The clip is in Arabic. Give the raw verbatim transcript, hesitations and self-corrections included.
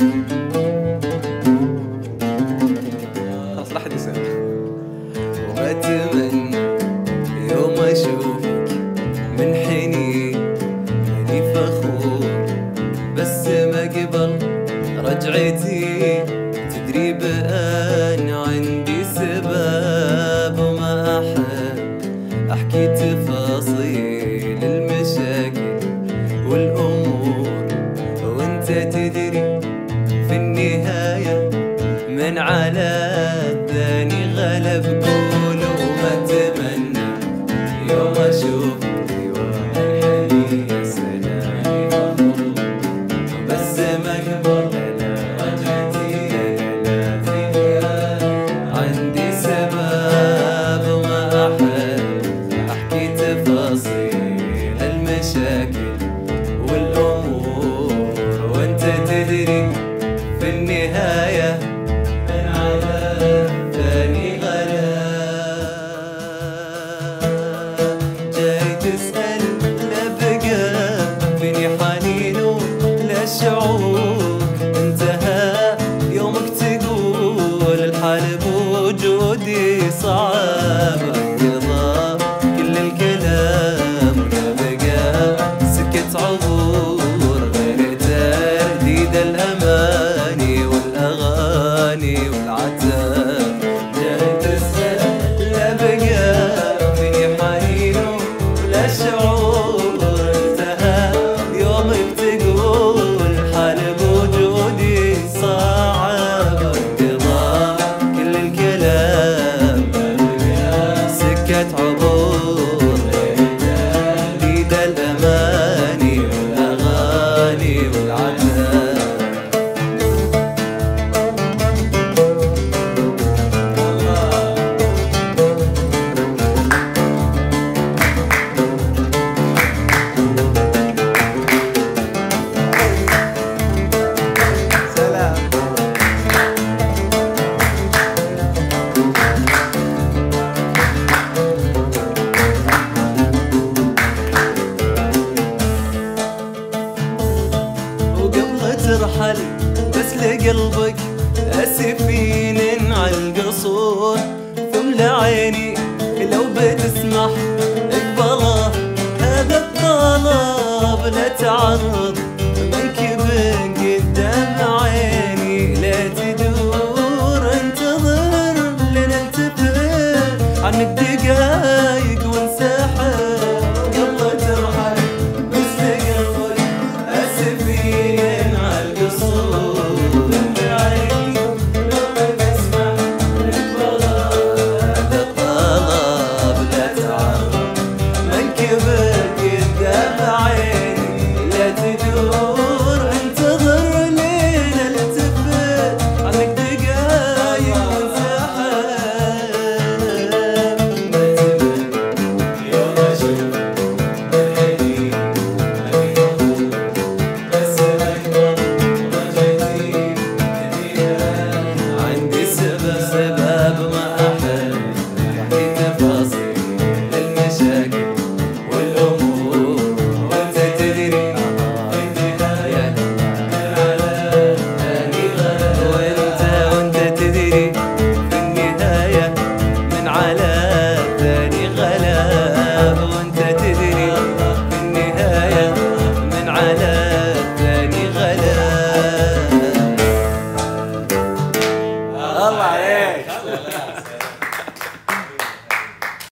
خلاص لا حد يسأل. وأتمنى يوم أشوفك من حنين ماني فخور، بس ما قبل رجعتي تدري بأن عندي سبب، وما أحب أحكي تفاصيل المشاكل والأمور، وانت تدري في النهاية من على الثاني غلب. قول وما أتمنى يوم أشوفك ديواني يا سلام، بس ما قبل رجعتي عندي سبب، وما أحب أحكي تفاصيل المشاكل والأمور، وانت تدري في النهاية من على ثاني غلا. جاي تسأل لا بقى فيني حنين ولا شعور، انتهى يومك تقول الحال بوجودي صعب، انقضى كل الكلام ولا بقى سكة عبور غير ترديد الأماني والأغاني والعتاب. جاي تسأل لا بقى فيني حنين ولا شعور، انتهى يومك تقول الحال بوجودي صعب، انقضى كل الكلام سكة عبور ترديد الأماني والأغاني والعتاب. وقبل ترحل بس لقلبك أسفين عالقصور، ثم لعيني لو بتسمح اقبله هذا الطلب، لا تعرض